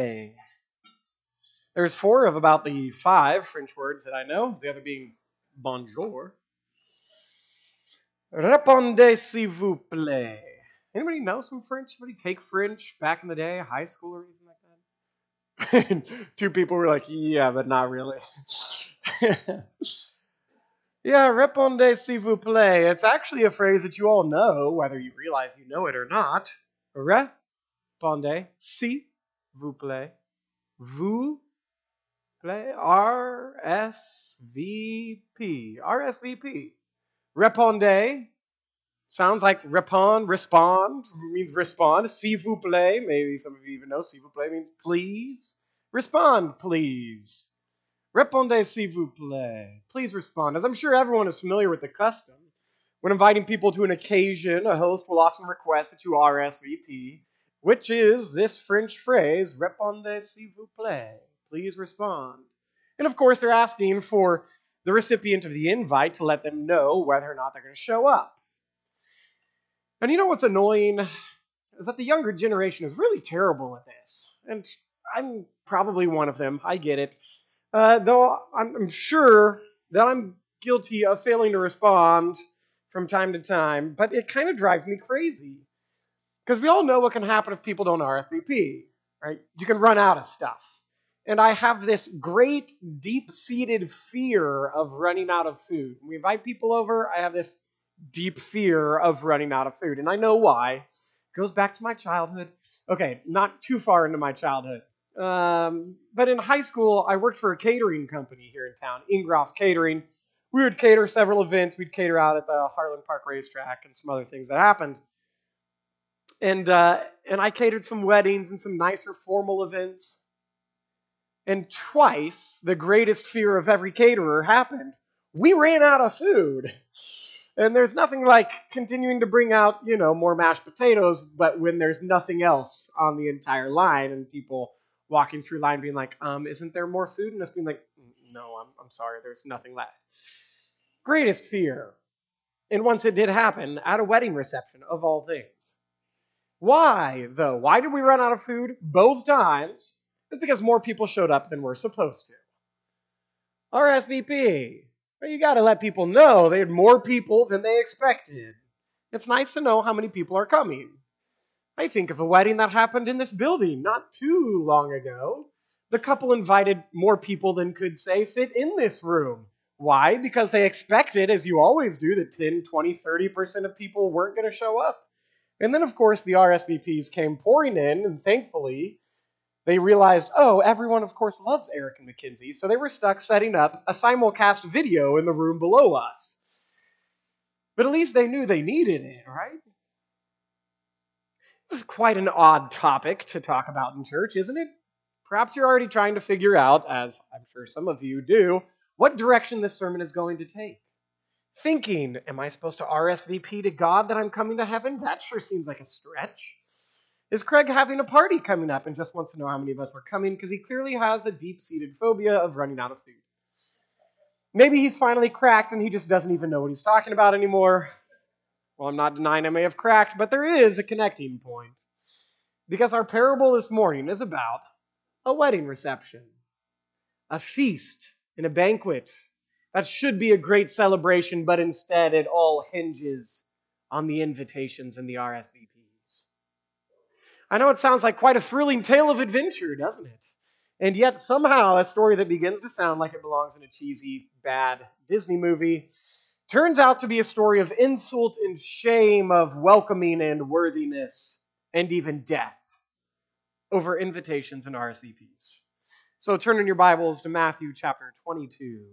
There's four of about the five French words that I know, the other being bonjour. Répondez s'il vous plaît. Anybody know some French? Anybody take French back in the day, high school or anything like that? Two people were like, yeah, but not really. Yeah, répondez s'il vous plaît. It's actually a phrase that you all know, whether you realize you know it or not. Répondez s'il vous plaît. Vous plaît. RSVP. RSVP. Répondez. Sounds like respond, means respond. S'il vous plaît, maybe some of you even know s'il vous plaît means please. Respond, please. Répondez s'il vous plaît. Please respond. As I'm sure everyone is familiar with the custom, when inviting people to an occasion, a host will often request that you RSVP, which is this French phrase, répondez s'il vous plaît. Please respond. And of course, they're asking for the recipient of the invite to let them know whether or not they're going to show up. And you know what's annoying? Is that the younger generation is really terrible at this. And I'm probably one of them. I get it. Though I'm sure that I'm guilty of failing to respond from time to time. But it kind of drives me crazy. Because we all know what can happen if people don't RSVP. Right? You can run out of stuff. And I have this great, deep-seated fear of running out of food. When we invite people over, I have this deep fear of running out of food. And I know why. It goes back to my childhood. Okay, not too far into my childhood. But in high school, I worked for a catering company here in town, Ingroff Catering. We would cater several events. We'd cater out at the Harlan Park Racetrack and some other things that happened. And I catered some weddings and some nicer formal events. And twice, the greatest fear of every caterer happened. We ran out of food. And there's nothing like continuing to bring out, more mashed potatoes, but when there's nothing else on the entire line and people walking through line being like, isn't there more food? And us being like, no, I'm sorry, there's nothing left. Greatest fear. And once it did happen, at a wedding reception, of all things. Why, though? Why did we run out of food both times? It's because more people showed up than we're supposed to. RSVP. Well, you got to let people know they had more people than they expected. It's nice to know how many people are coming. I think of a wedding that happened in this building not too long ago. The couple invited more people than could, say, fit in this room. Why? Because they expected, as you always do, that 10, 20, 30% of people weren't going to show up. And then, of course, the RSVPs came pouring in, and thankfully, they realized, everyone, of course, loves Eric and Mackenzie, so they were stuck setting up a simulcast video in the room below us. But at least they knew they needed it, right? This is quite an odd topic to talk about in church, isn't it? Perhaps you're already trying to figure out, as I'm sure some of you do, what direction this sermon is going to take. Thinking, am I supposed to RSVP to God that I'm coming to heaven? That sure seems like a stretch. Is Craig having a party coming up and just wants to know how many of us are coming because he clearly has a deep-seated phobia of running out of food? Maybe he's finally cracked and he just doesn't even know what he's talking about anymore. Well, I'm not denying I may have cracked, but there is a connecting point. Because our parable this morning is about a wedding reception, a feast and a banquet. That should be a great celebration, but instead it all hinges on the invitations and the RSVPs. I know it sounds like quite a thrilling tale of adventure, doesn't it? And yet somehow a story that begins to sound like it belongs in a cheesy, bad Disney movie turns out to be a story of insult and shame, of welcoming and worthiness, and even death over invitations and RSVPs. So turn in your Bibles to Matthew chapter 22.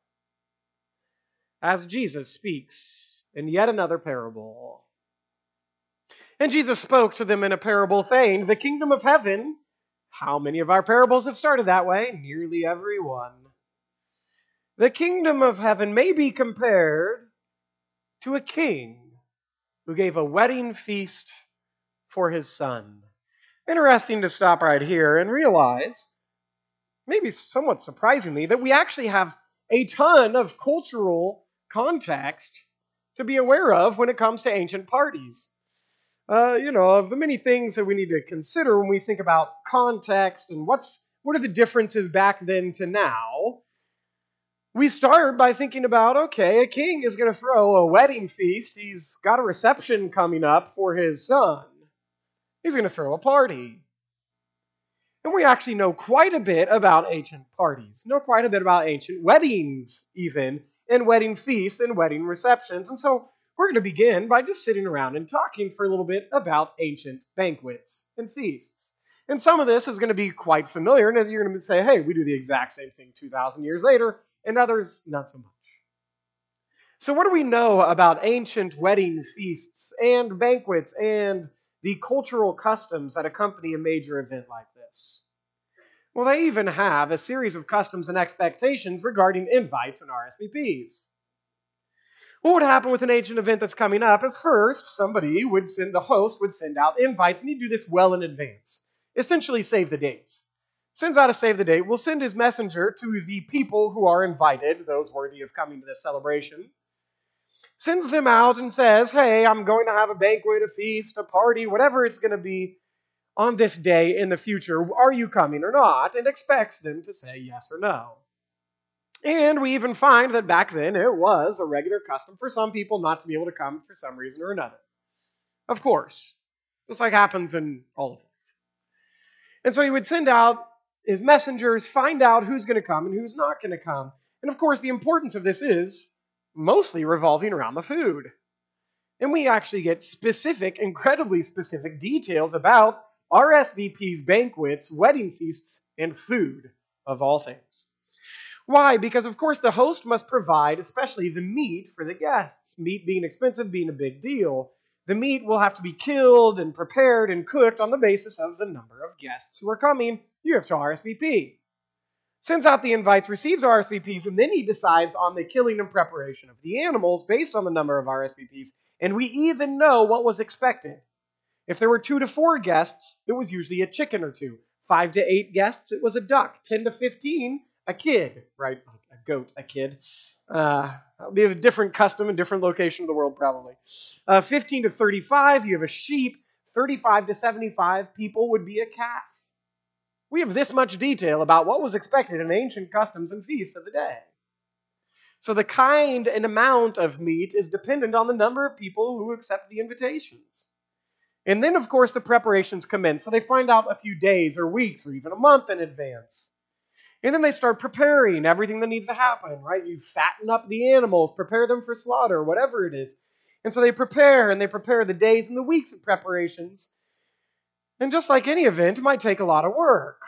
As Jesus speaks in yet another parable. And Jesus spoke to them in a parable, saying, the kingdom of heaven, how many of our parables have started that way? Nearly every one. The kingdom of heaven may be compared to a king who gave a wedding feast for his son. Interesting to stop right here and realize, maybe somewhat surprisingly, that we actually have a ton of cultural context to be aware of when it comes to ancient parties. of the many things that we need to consider when we think about context and what are the differences back then to now, we start by thinking about, okay, a king is going to throw a wedding feast. He's got a reception coming up for his son. He's going to throw a party. And we actually know quite a bit about ancient parties, know quite a bit about ancient weddings even, and wedding feasts and wedding receptions. And so we're going to begin by just sitting around and talking for a little bit about ancient banquets and feasts. And some of this is going to be quite familiar, and you're going to say, hey, we do the exact same thing 2,000 years later, and others not so much. So what do we know about ancient wedding feasts and banquets and the cultural customs that accompany a major event like this? Well, they even have a series of customs and expectations regarding invites and RSVPs. What would happen with an ancient event that's coming up is first, the host would send out invites, and he'd do this well in advance. Essentially save the dates. Sends out a save the date, will send his messenger to the people who are invited, those worthy of coming to this celebration. Sends them out and says, hey, I'm going to have a banquet, a feast, a party, whatever it's going to be on this day in the future. Are you coming or not? And expects them to say yes or no. And we even find that back then it was a regular custom for some people not to be able to come for some reason or another. Of course. Just like happens in all of it. And so he would send out his messengers, find out who's going to come and who's not going to come. And of course, the importance of this is mostly revolving around the food. And we actually get specific, incredibly specific details about RSVP's banquets, wedding feasts, and food, of all things. Why? Because, of course, the host must provide, especially the meat for the guests. Meat being expensive, being a big deal. The meat will have to be killed and prepared and cooked on the basis of the number of guests who are coming. You have to RSVP. Sends out the invites, receives RSVPs, and then he decides on the killing and preparation of the animals based on the number of RSVPs. And we even know what was expected. If there were 2 to 4 guests, it was usually a chicken or two. 5 to 8 guests, it was a duck. 10 to 15, a kid, right? A goat, a kid. That'll be a different custom in different location of the world, probably. 15 to 35, you have a sheep. 35 to 75 people would be a calf. We have this much detail about what was expected in ancient customs and feasts of the day. So the kind and amount of meat is dependent on the number of people who accept the invitations. And then, of course, the preparations commence. So they find out a few days or weeks or even a month in advance. And then they start preparing everything that needs to happen, right? You fatten up the animals, prepare them for slaughter, whatever it is. And so they prepare the days and the weeks of preparations. And just like any event, it might take a lot of work.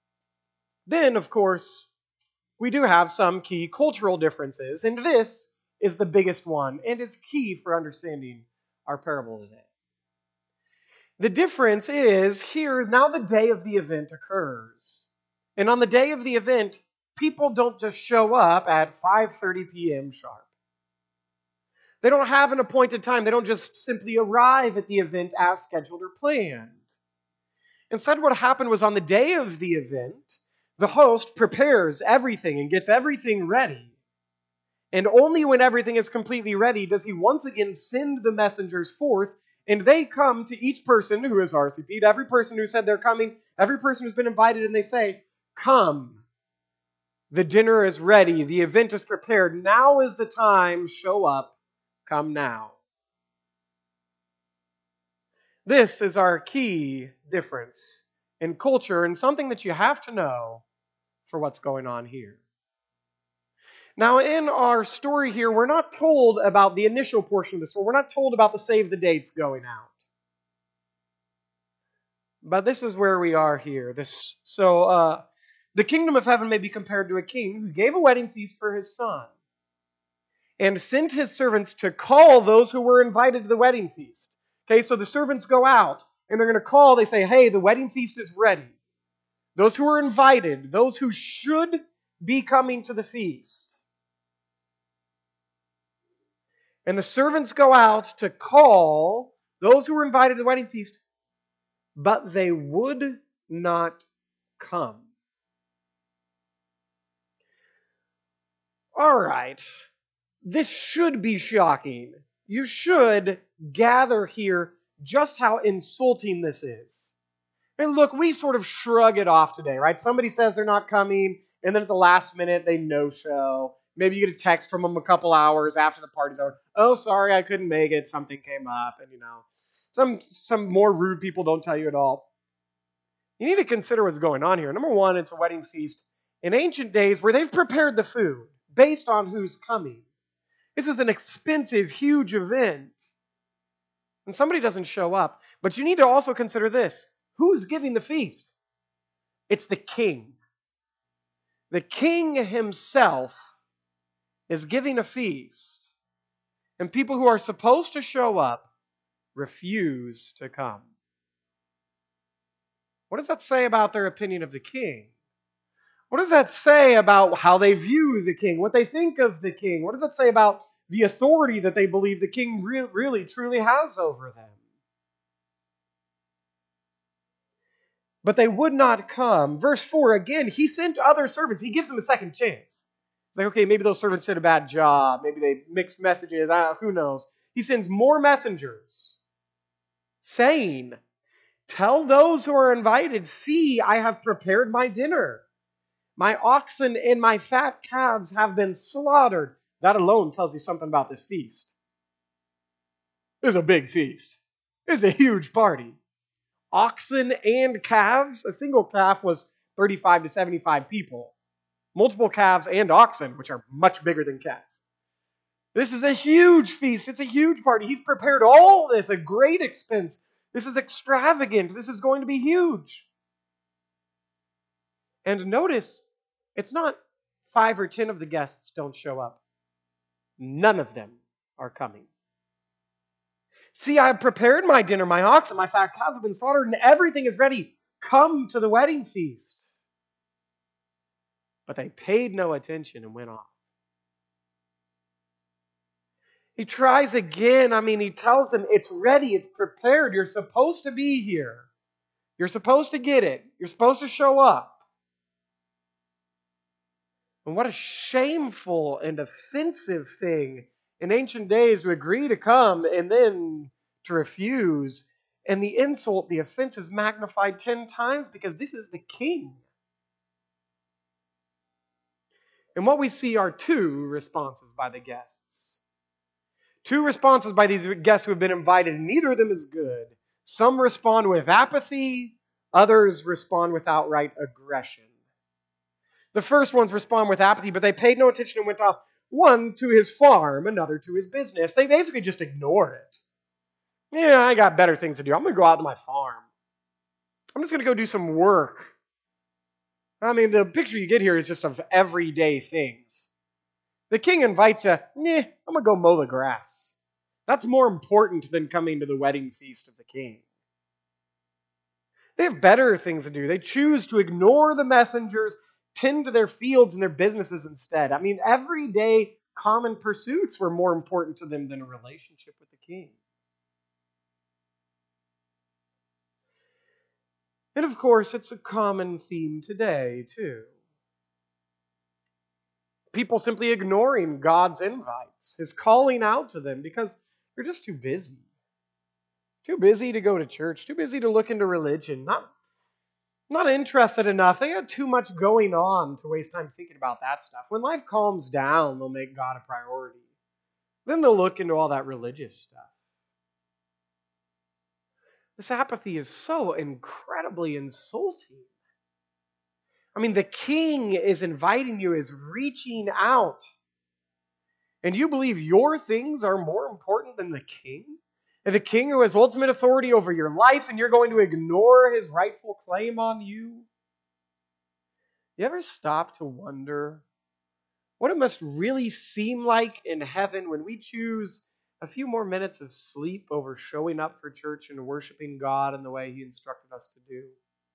Then, of course, we do have some key cultural differences, and this is the biggest one and is key for understanding our parable today. The difference is here, now the day of the event occurs. And on the day of the event, people don't just show up at 5:30 p.m. sharp. They don't have an appointed time. They don't just simply arrive at the event as scheduled or planned. Instead, what happened was on the day of the event, the host prepares everything and gets everything ready. And only when everything is completely ready does he once again send the messengers forth, and they come to each person who is RSVP'd, every person who said they're coming, every person who's been invited, and they say, come. The dinner is ready. The event is prepared. Now is the time. Show up. Come now. This is our key difference in culture and something that you have to know for what's going on here. Now, in our story here, we're not told about the initial portion of the story. We're not told about the save the dates going out. But this is where we are here. The kingdom of heaven may be compared to a king who gave a wedding feast for his son and sent his servants to call those who were invited to the wedding feast. Okay, so the servants go out and they're going to call. They say, hey, the wedding feast is ready. Those who are invited, those who should be coming to the feast. And the servants go out to call those who were invited to the wedding feast, but they would not come. All right, this should be shocking. You should gather here just how insulting this is. And look, we sort of shrug it off today, right? Somebody says they're not coming, and then at the last minute they no-show. Maybe you get a text from them a couple hours after the party's over. Oh, sorry, I couldn't make it. Something came up, and some more rude people don't tell you at all. You need to consider what's going on here. Number one, it's a wedding feast in ancient days where they've prepared the food based on who's coming. This is an expensive, huge event. And somebody doesn't show up. But you need to also consider this. Who's giving the feast? It's the king. The king himself is giving a feast. And people who are supposed to show up refuse to come. What does that say about their opinion of the king? What does that say about how they view the king, what they think of the king? What does that say about the authority that they believe the king really, truly has over them? But they would not come. Verse 4, again, he sent other servants. He gives them a second chance. It's like, okay, maybe those servants did a bad job. Maybe they mixed messages. Who knows? He sends more messengers saying, tell those who are invited, see, I have prepared my dinner. My oxen and my fat calves have been slaughtered. That alone tells you something about this feast. It was a big feast. It was a huge party. Oxen and calves. A single calf was 35 to 75 people. Multiple calves and oxen, which are much bigger than calves. This is a huge feast. It's a huge party. He's prepared all this at great expense. This is extravagant. This is going to be huge. And notice, it's not 5 or 10 of the guests don't show up. None of them are coming. See, I have prepared my dinner, my oxen, my fat cows have been slaughtered, and everything is ready. Come to the wedding feast. But they paid no attention and went off. He tries again. He tells them it's ready, it's prepared. You're supposed to be here. You're supposed to get it. You're supposed to show up. And what a shameful and offensive thing in ancient days to agree to come and then to refuse. And the insult, the offense is magnified 10 times because this is the king. And what we see are 2 responses by the guests. 2 responses by these guests who have been invited, and neither of them is good. Some respond with apathy, others respond with outright aggression. The first ones respond with apathy, but they paid no attention and went off, one to his farm, another to his business. They basically just ignore it. Yeah, I got better things to do. I'm going to go out to my farm. I'm just going to go do some work. The picture you get here is just of everyday things. The king invites you, I'm going to go mow the grass. That's more important than coming to the wedding feast of the king. They have better things to do. They choose to ignore the messengers, tend to their fields and their businesses instead. Everyday common pursuits were more important to them than a relationship with the king. And of course, it's a common theme today, too. People simply ignoring God's invites, His calling out to them because they're just too busy. Too busy to go to church, too busy to look into religion, not interested enough. They got too much going on to waste time thinking about that stuff. When life calms down, they'll make God a priority. Then they'll look into all that religious stuff. This apathy is so incredibly insulting. The king is inviting you, is reaching out. And you believe your things are more important than the king? And the king who has ultimate authority over your life, and you're going to ignore his rightful claim on you? You ever stop to wonder what it must really seem like in heaven when we choose a few more minutes of sleep over showing up for church and worshiping God in the way He instructed us to do?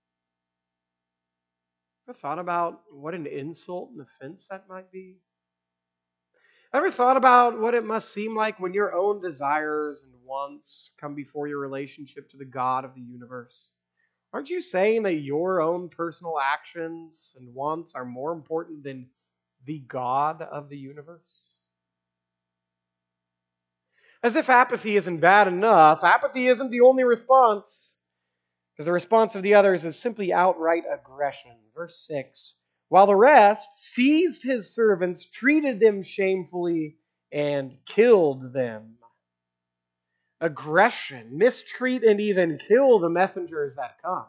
Ever thought about what an insult and offense that might be? Ever thought about what it must seem like when your own desires and wants come before your relationship to the God of the universe? Aren't you saying that your own personal actions and wants are more important than the God of the universe? As if apathy isn't bad enough, apathy isn't the only response, because the response of the others is simply outright aggression. Verse 6, while the rest seized his servants, treated them shamefully, and killed them. Aggression, mistreat, and even kill the messengers that come.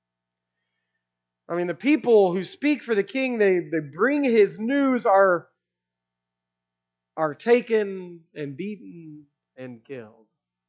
I mean, the people who speak for the king, they bring his news, are taken and beaten and killed.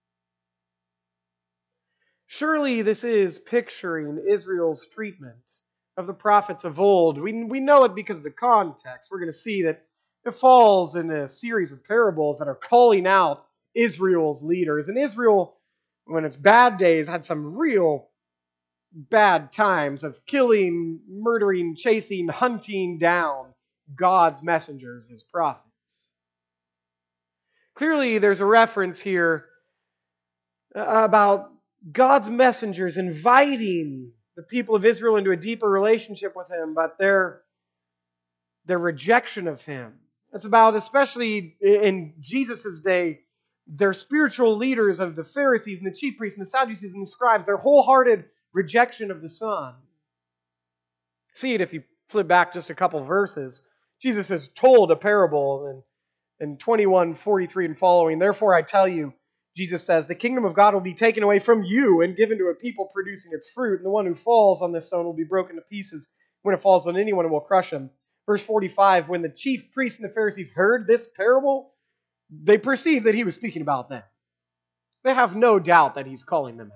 Surely this is picturing Israel's treatment of the prophets of old. We know it because of the context. We're going to see that it falls in a series of parables that are calling out Israel's leaders. And Israel, when its bad days, had some real bad times of killing, murdering, chasing, hunting down God's messengers as prophets. Clearly, there's a reference here about God's messengers inviting the people of Israel into a deeper relationship with Him, but their rejection of Him. It's about, especially in Jesus' day, their spiritual leaders of the Pharisees and the chief priests and the Sadducees and the scribes, their wholehearted rejection of the Son. See it if you flip back just a couple verses. Jesus has told a parable in 21:43 and following. Therefore I tell you, Jesus says, the kingdom of God will be taken away from you and given to a people producing its fruit, and the one who falls on this stone will be broken to pieces. When it falls on anyone, it will crush him. Verse 45, when the chief priests and the Pharisees heard this parable, they perceived that he was speaking about them. They have no doubt that he's calling them out.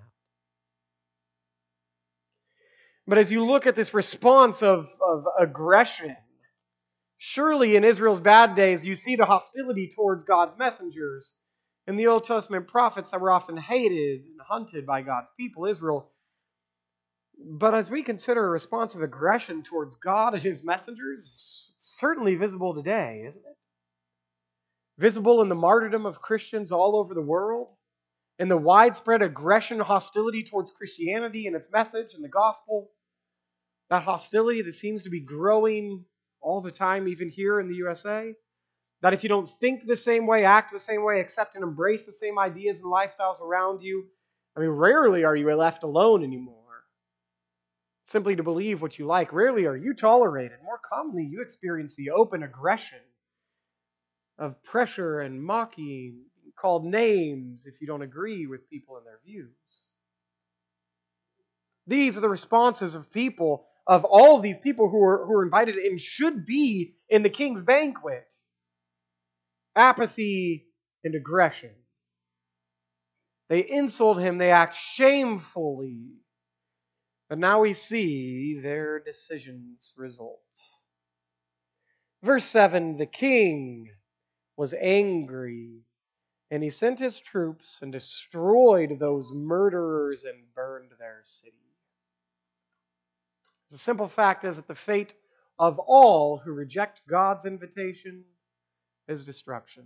But as you look at this response of aggression, surely in Israel's bad days, you see the hostility towards God's messengers and the Old Testament prophets that were often hated and hunted by God's people, Israel. But as we consider a response of aggression towards God and His messengers, it's certainly visible today, isn't it? Visible in the martyrdom of Christians all over the world, in the widespread aggression, hostility towards Christianity and its message and the gospel. That hostility that seems to be growing all the time, even here in the USA. That if you don't think the same way, act the same way, accept and embrace the same ideas and lifestyles around you, I mean, rarely are you left alone anymore. Simply to believe what you like. Rarely are you tolerated. More commonly, you experience the open aggression of pressure and mocking, called names if you don't agree with people and their views. These are the responses of people, of all of these people who are invited and should be in the king's banquet. Apathy and aggression. They insult him, they act shamefully. But now we see their decisions result. Verse 7, the king was angry, and he sent his troops and destroyed those murderers and burned their city. The simple fact is that the fate of all who reject God's invitation is destruction.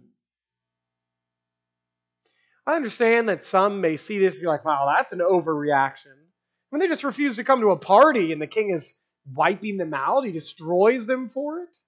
I understand that some may see this and be like, wow, that's an overreaction. When they just refuse to come to a party and the king is wiping them out, he destroys them for it.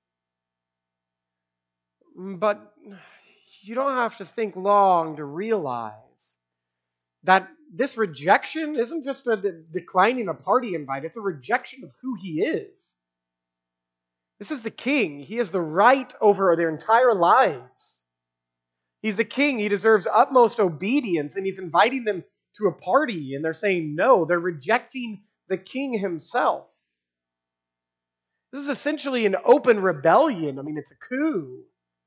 But you don't have to think long to realize that this rejection isn't just a declining a party invite, it's a rejection of who he is. This is the king. He has the right over their entire lives. He's the king. He deserves utmost obedience, and he's inviting them to a party, and they're saying no. They're rejecting the king himself. This is essentially an open rebellion. I mean, it's a coup.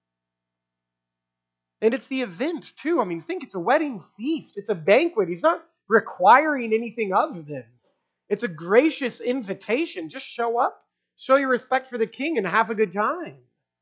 And it's the event, too. I mean, think it's a wedding feast. It's a banquet. He's not requiring anything of them. It's a gracious invitation. Just show up, show your respect for the king, and have a good time.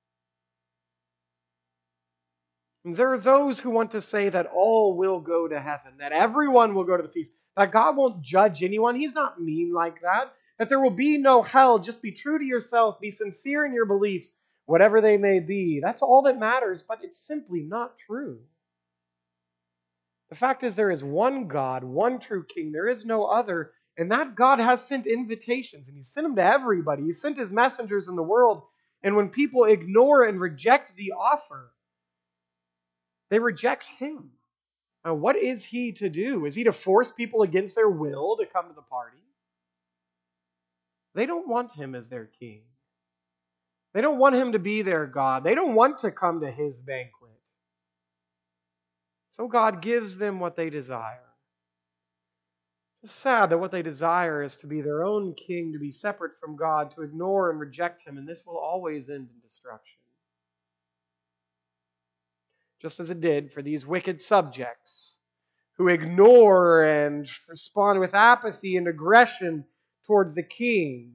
And there are those who want to say that all will go to heaven, that everyone will go to the feast, that God won't judge anyone. He's not mean like that. That there will be no hell. Just be true to yourself. Be sincere in your beliefs, whatever they may be. That's all that matters, but it's simply not true. The fact is there is one God, one true king. There is no other. And that God has sent invitations, and He sent them to everybody. He sent His messengers in the world. And when people ignore and reject the offer, They reject him. Now, what is he to do? Is he to force people against their will to come to the party? They don't want him as their king. They don't want him to be their God. They don't want to come to his banquet. So God gives them what they desire. It's sad that what they desire is to be their own king, to be separate from God, to ignore and reject him, and this will always end in destruction. Just as it did for these wicked subjects who ignore and respond with apathy and aggression towards the king.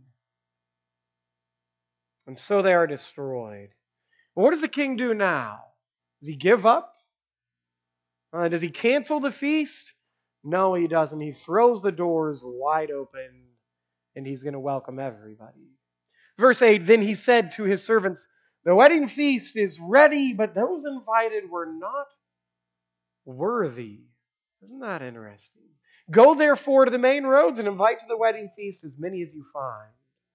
And so they are destroyed. But what does the king do now? Does he give up? Does he cancel the feast? No, he doesn't. He throws the doors wide open, and he's going to welcome everybody. Verse 8, then he said to his servants, the wedding feast is ready, but those invited were not worthy. Isn't that interesting? Go therefore to the main roads and invite to the wedding feast as many as you find.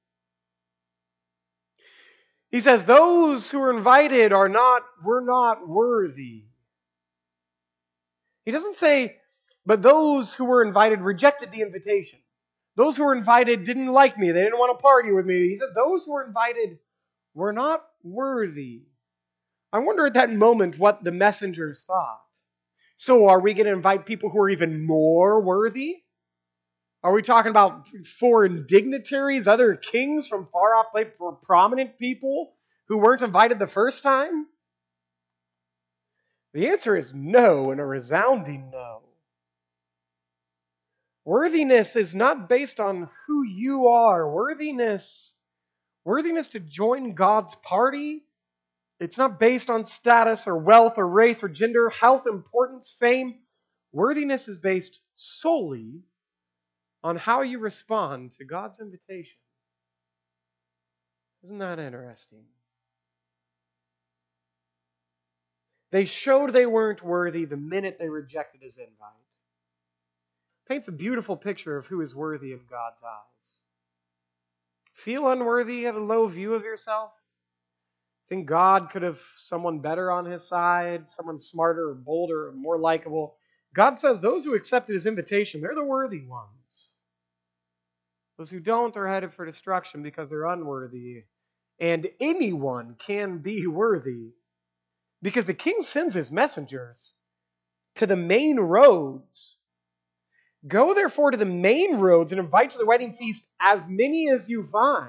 He says, those who are invited were not worthy. He doesn't say, but those who were invited rejected the invitation. Those who were invited didn't like me. They didn't want to party with me. He says, those who were invited were not worthy. I wonder at that moment what the messengers thought. So are we going to invite people who are even more worthy? Are we talking about foreign dignitaries, other kings from far off places, prominent people who weren't invited the first time? The answer is no, and a resounding no. Worthiness is not based on who you are. Worthiness to join God's party, it's not based on status or wealth or race or gender, health, importance, fame. Worthiness is based solely on how you respond to God's invitation. Isn't that interesting? They showed they weren't worthy the minute they rejected his invite. Paints a beautiful picture of who is worthy in God's eyes. Feel unworthy, have a low view of yourself? Think God could have someone better on his side, someone smarter or bolder or more likable? God says those who accepted his invitation, they're the worthy ones. Those who don't are headed for destruction because they're unworthy. And anyone can be worthy because the king sends his messengers to the main roads. Go therefore to the main roads and invite to the wedding feast as many as you find.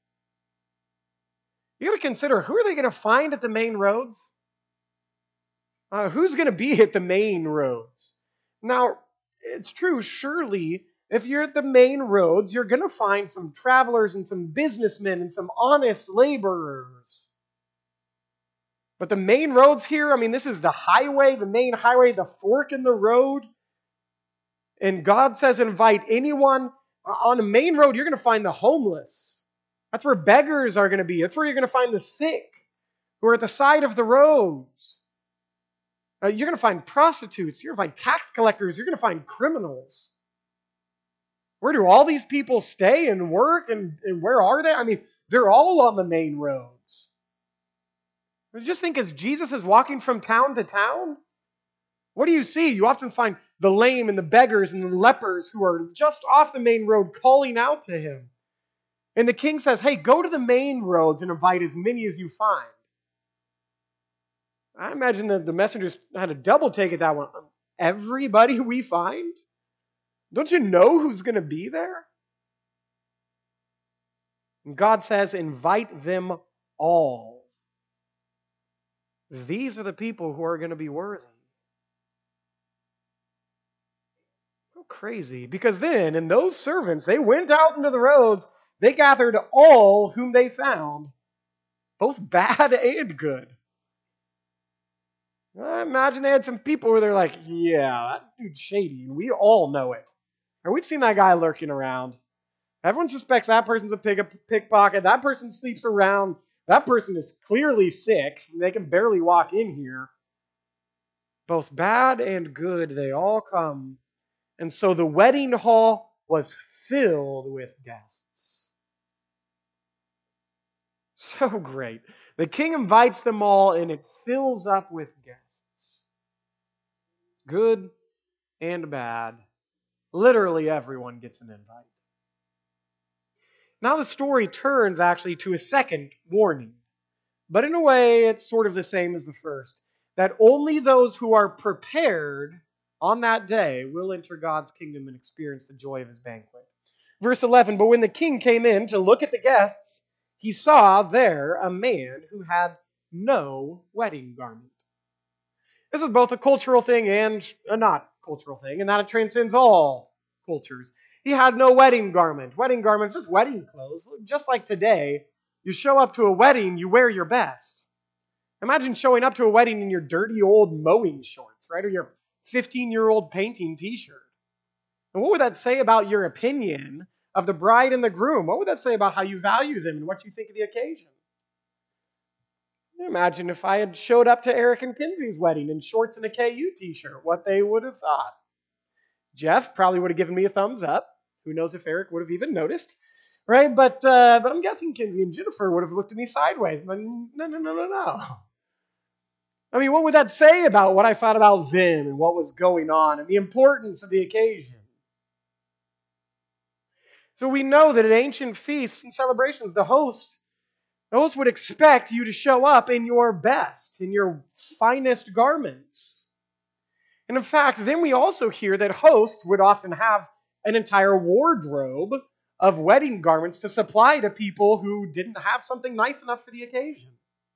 You got to consider, who are they going to find at the main roads? Who's going to be at the main roads? Now, it's true, surely, if you're at the main roads, you're going to find some travelers and some businessmen and some honest laborers. But the main roads here, this is the highway, the main highway, the fork in the road. And God says invite anyone. On the main road, you're going to find the homeless. That's where beggars are going to be. That's where you're going to find the sick who are at the side of the roads. You're going to find prostitutes. You're going to find tax collectors. You're going to find criminals. Where do all these people stay and work? And where are they? They're all on the main roads. Just think, as Jesus is walking from town to town, what do you see? You often find the lame and the beggars and the lepers who are just off the main road calling out to him. And the king says, hey, go to the main roads and invite as many as you find. I imagine that the messengers had a double take at that one. Everybody we find? Don't you know who's going to be there? And God says, invite them all. These are the people who are going to be worthy. How crazy. Because then, and those servants, they went out into the roads, they gathered all whom they found, both bad and good. I imagine they had some people where they're like, yeah, that dude's shady, and we all know it. And we've seen that guy lurking around. Everyone suspects that person's a pickpocket. That person sleeps around. That person is clearly sick. They can barely walk in here. Both bad and good, they all come. And so the wedding hall was filled with guests. So great. The king invites them all, and it fills up with guests. Good and bad. Literally everyone gets an invite. Now the story turns actually to a second warning. But in a way, it's sort of the same as the first. That only those who are prepared on that day will enter God's kingdom and experience the joy of his banquet. Verse 11, but when the king came in to look at the guests, he saw there a man who had no wedding garment. This is both a cultural thing and a not cultural thing, and that it transcends all cultures. He had no wedding garment. Wedding garments, just wedding clothes. Just like today, you show up to a wedding, you wear your best. Imagine showing up to a wedding in your dirty old mowing shorts, right? Or your 15-year-old painting t-shirt. And what would that say about your opinion of the bride and the groom? What would that say about how you value them and what you think of the occasion? Imagine if I had showed up to Eric and Kinsey's wedding in shorts and a KU t-shirt, what they would have thought. Jeff probably would have given me a thumbs up. Who knows if Eric would have even noticed, right? But I'm guessing Kinsey and Jennifer would have looked at me sideways. But no. I mean, what would that say about what I thought about them and what was going on and the importance of the occasion? So we know that at ancient feasts and celebrations, the host would expect you to show up in your best, in your finest garments. And in fact, then we also hear that hosts would often have an entire wardrobe of wedding garments to supply to people who didn't have something nice enough for the occasion.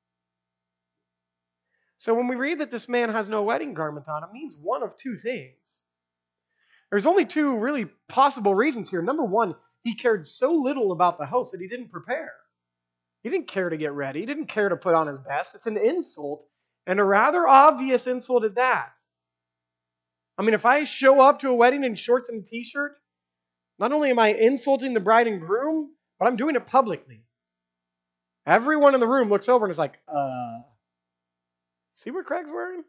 So when we read that this man has no wedding garment on, it means one of two things. There's only two really possible reasons here. Number one, he cared so little about the host that he didn't prepare. He didn't care to get ready. He didn't care to put on his best. It's an insult, and a rather obvious insult at that. I mean, if I show up to a wedding in shorts and a t-shirt, not only am I insulting the bride and groom, but I'm doing it publicly. Everyone in the room looks over and is like, see what Craig's wearing?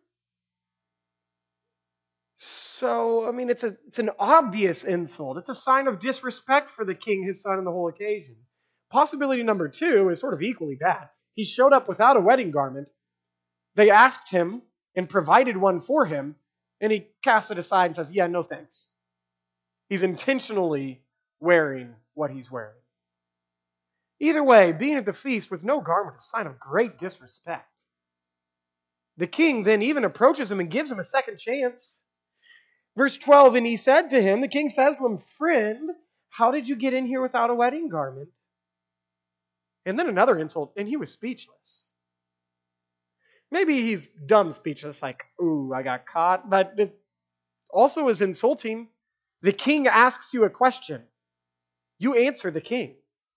So, I mean, it's an obvious insult. It's a sign of disrespect for the king, his son, and the whole occasion. Possibility number two is sort of equally bad. He showed up without a wedding garment. They asked him and provided one for him, and he casts it aside and says, yeah, no thanks. He's intentionally wearing what he's wearing. Either way, being at the feast with no garment is a sign of great disrespect. The king then even approaches him and gives him a second chance. Verse 12, and he said to him, the king says to him, friend, how did you get in here without a wedding garment? And then another insult, and he was speechless. Maybe he's dumb speechless, like, ooh, I got caught, but it also is insulting. The king asks you a question. You answer the king.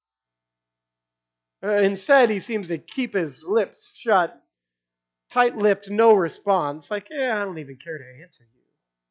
Instead, he seems to keep his lips shut, tight-lipped, no response, like, I don't even care to answer you.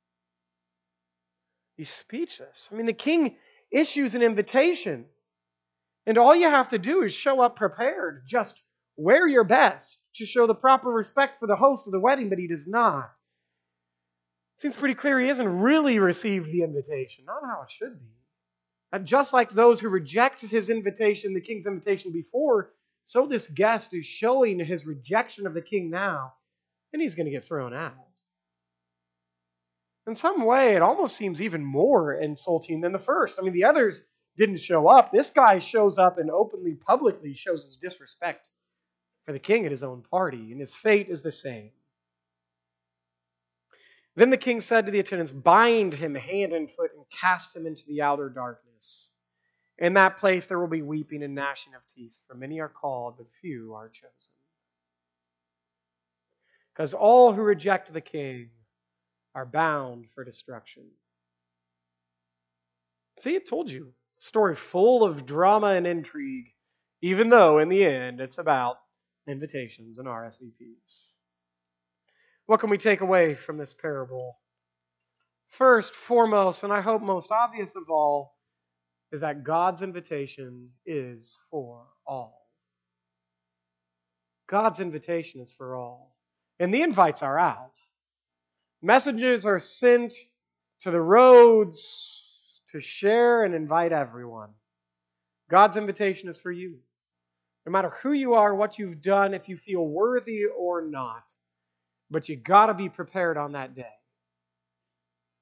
He's speechless. I mean, the king issues an invitation, and all you have to do is show up prepared. Just wear your best to show the proper respect for the host of the wedding, but he does not. Seems pretty clear he hasn't really received the invitation. Not how it should be. And just like those who rejected his invitation, the king's invitation before, so this guest is showing his rejection of the king now, and he's going to get thrown out. In some way, it almost seems even more insulting than the first. I mean, the others didn't show up. This guy shows up and openly, publicly shows his disrespect for the king at his own party, and his fate is the same. Then the king said to the attendants, bind him hand and foot and cast him into the outer darkness. In that place there will be weeping and gnashing of teeth, for many are called, but few are chosen. Because all who reject the king are bound for destruction. See, it told you. A story full of drama and intrigue, even though in the end it's about invitations and RSVPs. What can we take away from this parable? First, foremost, and I hope most obvious of all, is that God's invitation is for all. God's invitation is for all. And the invites are out. Messages are sent to the roads to share and invite everyone. God's invitation is for you. No matter who you are, what you've done, if you feel worthy or not. But you got to be prepared on that day.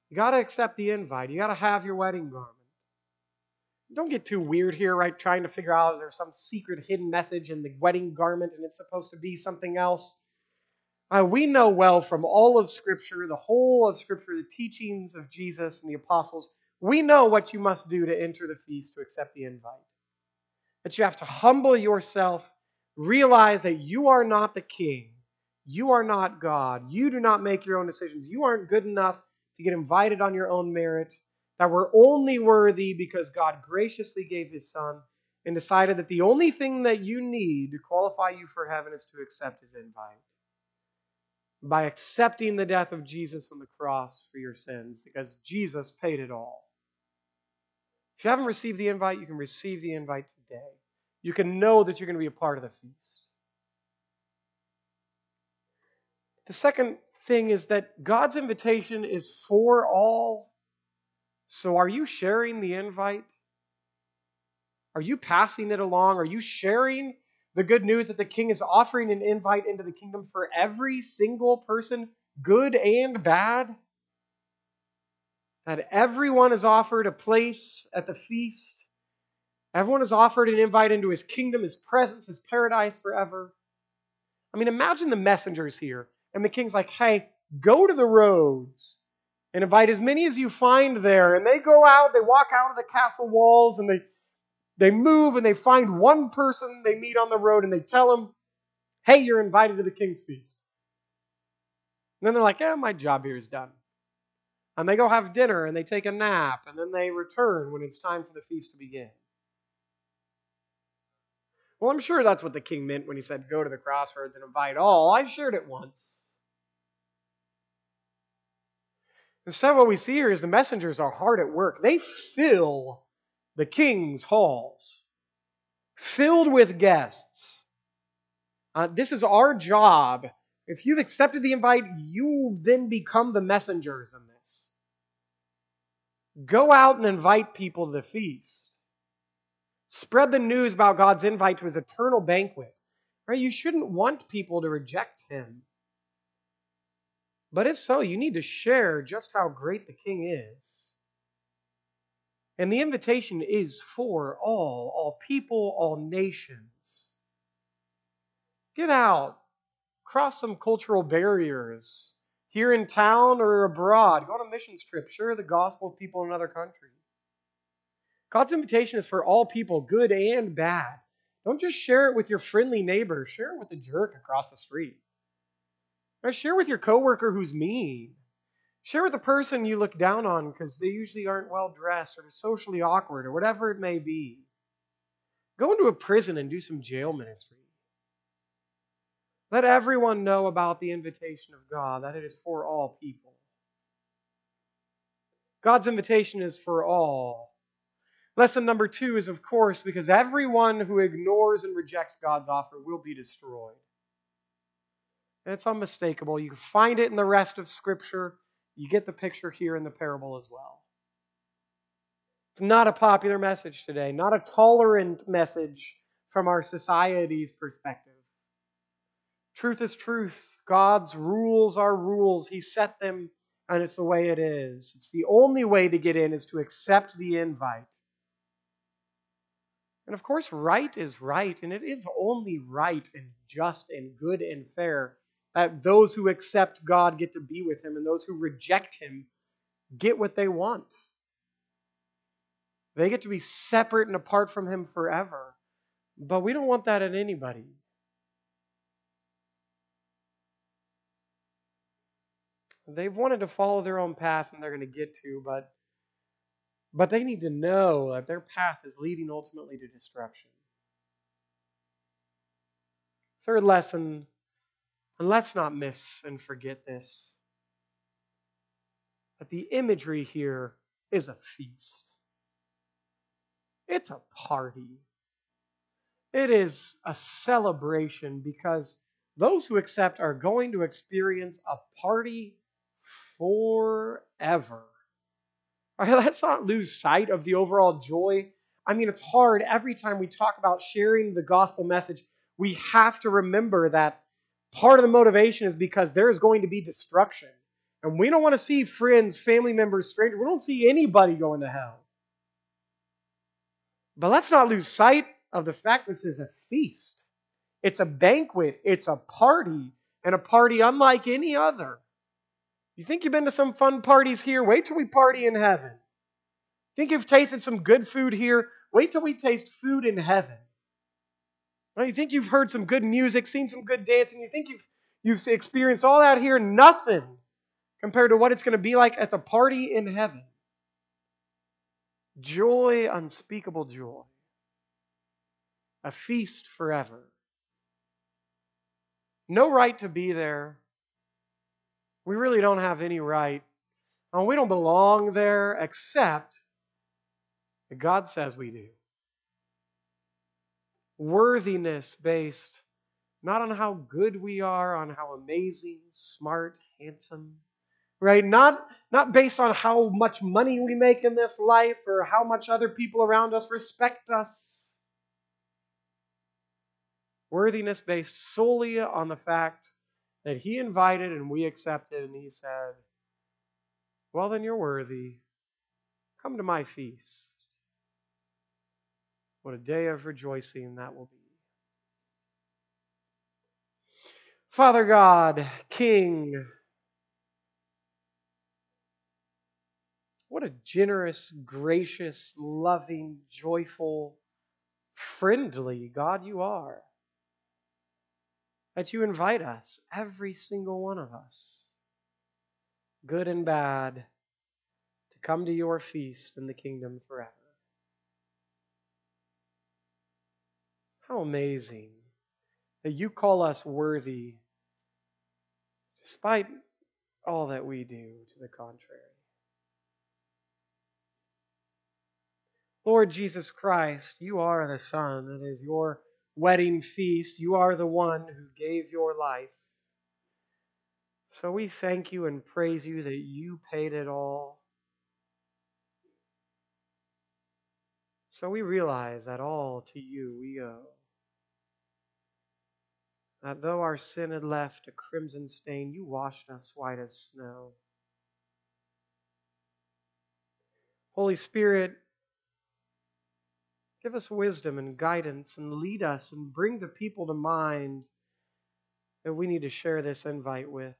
You got to accept the invite. You got to have your wedding garment. Don't get too weird here, right? Trying to figure out, is there some secret hidden message in the wedding garment and it's supposed to be something else? We know well from all of Scripture, the whole of Scripture, the teachings of Jesus and the apostles, we know what you must do to enter the feast, to accept the invite. That you have to humble yourself, realize that you are not the king. You are not God. You do not make your own decisions. You aren't good enough to get invited on your own merit. That we're only worthy because God graciously gave His Son and decided that the only thing that you need to qualify you for heaven is to accept His invite. By accepting the death of Jesus on the cross for your sins, because Jesus paid it all. If you haven't received the invite, you can receive the invite today. You can know that you're going to be a part of the feast. The second thing is that God's invitation is for all. So are you sharing the invite? Are you passing it along? Are you sharing the good news that the King is offering an invite into the kingdom for every single person, good and bad? That everyone is offered a place at the feast. Everyone is offered an invite into His kingdom, His presence, His paradise forever. I mean, imagine the messengers here. And the king's like, hey, go to the roads and invite as many as you find there. And they go out, they walk out of the castle walls, and they move and they find one person they meet on the road and they tell him, hey, you're invited to the king's feast. And then they're like, yeah, my job here is done. And they go have dinner and they take a nap and then they return when it's time for the feast to begin. Well, I'm sure that's what the king meant when he said, go to the crossroads and invite all. I shared it once. Instead, what we see here is the messengers are hard at work. They fill the king's halls, filled with guests. This is our job. If you've accepted the invite, you then become the messengers in this. Go out and invite people to the feast. Spread the news about God's invite to His eternal banquet. Right? You shouldn't want people to reject Him. But if so, you need to share just how great the King is. And the invitation is for all people, all nations. Get out. Cross some cultural barriers. Here in town or abroad. Go on a missions trip. Share the gospel with people in another country. God's invitation is for all people, good and bad. Don't just share it with your friendly neighbor. Share it with the jerk across the street. Or share with your coworker who's mean. Share with the person you look down on because they usually aren't well dressed or socially awkward or whatever it may be. Go into a prison and do some jail ministry. Let everyone know about the invitation of God, that it is for all people. God's invitation is for all. Lesson number 2 is, of course, because everyone who ignores and rejects God's offer will be destroyed. And it's unmistakable. You can find it in the rest of Scripture. You get the picture here in the parable as well. It's not a popular message today, not a tolerant message from our society's perspective. Truth is truth. God's rules are rules. He set them, and it's the way it is. It's the only way to get in is to accept the invite. And of course, right is right, and it is only right and just and good and fair that those who accept God get to be with Him, and those who reject Him get what they want. They get to be separate and apart from Him forever. But we don't want that in anybody. They've wanted to follow their own path, and they're going to get to, but they need to know that their path is leading ultimately to destruction. Third lesson, and let's not miss and forget this, that the imagery here is a feast. It's a party. It is a celebration because those who accept are going to experience a party forever. All right, let's not lose sight of the overall joy. I mean, it's hard every time we talk about sharing the gospel message. We have to remember that part of the motivation is because there is going to be destruction. And we don't want to see friends, family members, strangers. We don't see anybody going to hell. But let's not lose sight of the fact this is a feast. It's a banquet. It's a party. And a party unlike any other. You think you've been to some fun parties here? Wait till we party in heaven. Think you've tasted some good food here? Wait till we taste food in heaven. Well, you think you've heard some good music, seen some good dancing? You think you've experienced all that here? Nothing compared to what it's going to be like at the party in heaven. Joy, unspeakable joy. A feast forever. No right to be there. We really don't have any right. We don't belong there except that God says we do. Worthiness based not on how good we are, on how amazing, smart, handsome, right? Not based on how much money we make in this life or how much other people around us respect us. Worthiness based solely on the fact that He invited and we accepted, and He said, well, then you're worthy. Come to my feast. What a day of rejoicing that will be. Father God, King, what a generous, gracious, loving, joyful, friendly God you are. That you invite us, every single one of us, good and bad, to come to your feast in the kingdom forever. How amazing that you call us worthy despite all that we do to the contrary. Lord Jesus Christ, you are the Son. It is your wedding feast. You are the one who gave your life. So we thank you and praise you that you paid it all. So we realize that all to you we owe. That though our sin had left a crimson stain, you washed us white as snow. Holy Spirit, give us wisdom and guidance and lead us and bring the people to mind that we need to share this invite with.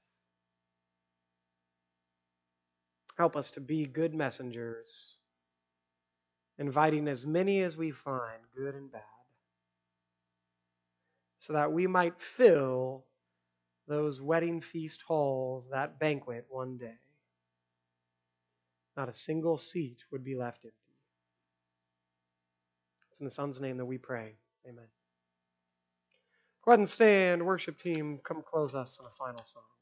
Help us to be good messengers, inviting as many as we find, good and bad, so that we might fill those wedding feast halls, that banquet one day. Not a single seat would be left empty. It's in the Son's name that we pray. Amen. Go ahead and stand. Worship team, come close us in a final song.